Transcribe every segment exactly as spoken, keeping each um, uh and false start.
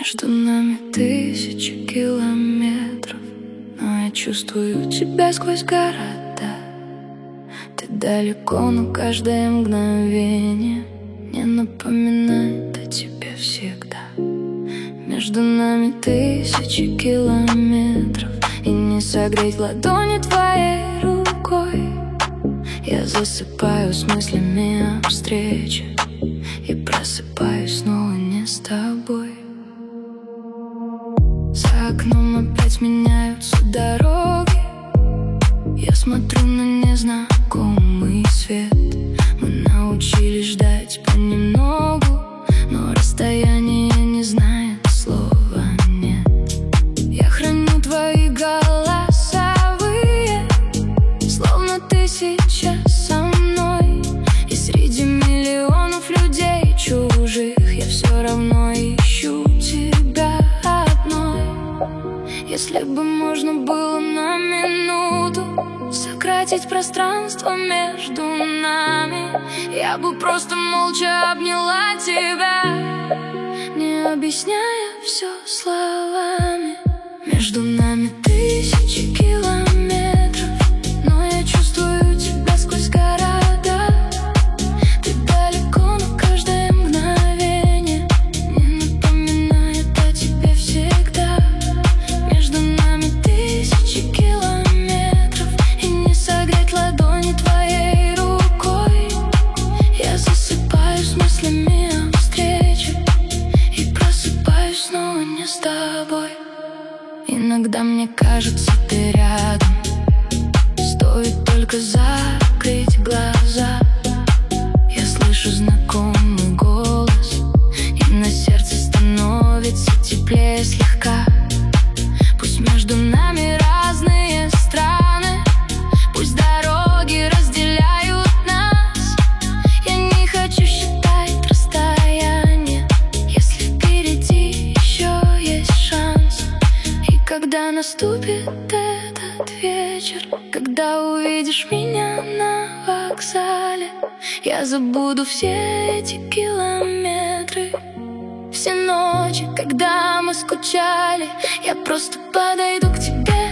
Между нами тысячи километров, но я чувствую тебя сквозь города. Ты далеко, но каждое мгновение мне напоминает о тебе всегда. Между нами тысячи километров, и не согреть ладони твоей рукой. Я засыпаю с мыслями о встрече и просыпаюсь снова не с тобой. За окном опять меняются дороги. Я смотрю на незнакомый свет. Мы научились ждать понемногу, но расстояние не знает слова «нет». Я храню твои голосовые, словно ты сейчас со мной. И среди миллионов людей чужих я все равно ищу тебя одной. Если бы можно было на минуту сократить пространство между нами, я бы просто молча обняла тебя, не объясняя все словами. Между нами тысячи километров, но я чувствую тебя сквозь города. Ты далеко, но каждое мгновение мне напоминает о тебе всегда. Между нами тысячи километров, и не согреть ладони твоей рукой. Я засыпаю с мыслями о встрече и просыпаюсь снова не с тобой. Иногда мне кажется, ты рядом, стоит только закрыть глаза. Я слышу знакомый голос, и на сердце становится теплее слегка. Пусть между нами разные страны, пусть дороги разделяют нас. Я не хочу считать расстояние, если впереди еще есть шанс. И когда наступит этот вечер, когда увидишь меня на вокзале, я забуду все эти километры. Все ночи, когда мы скучали, я просто подойду к тебе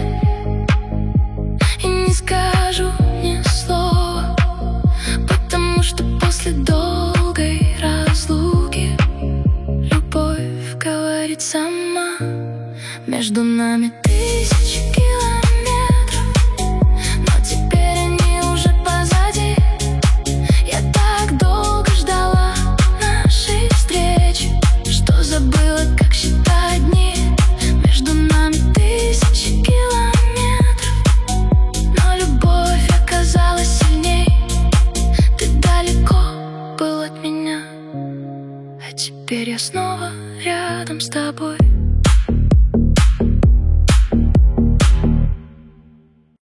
и не скажу ни слова, потому что после долгой разлуки любовь говорит сама. Между нами тысячи километров, но теперь они уже позади. Я так долго ждала нашей встречи, что забыла, как считать дни. Между нами тысячи километров, но любовь оказалась сильней. Ты далеко был от меня, а теперь я снова рядом с тобой.